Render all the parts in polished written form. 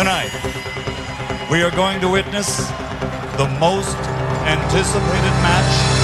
Tonight, we are going to witness the most anticipated match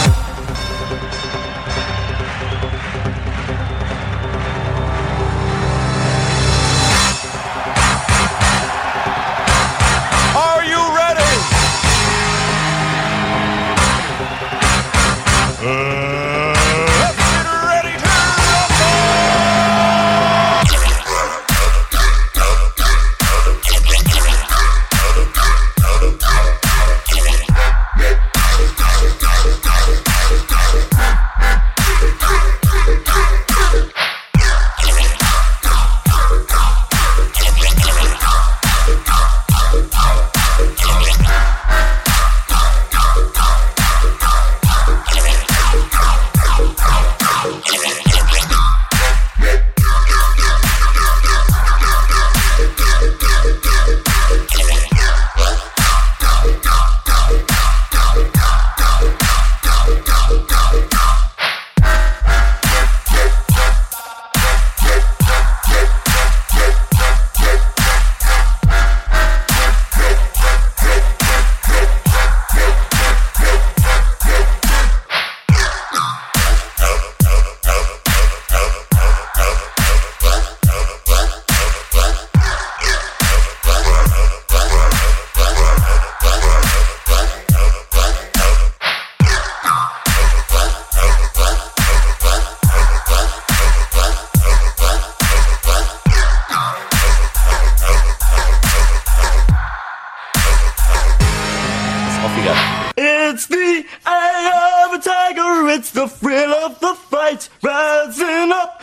It's the eye of a tiger, it's the thrill of the fight, rising up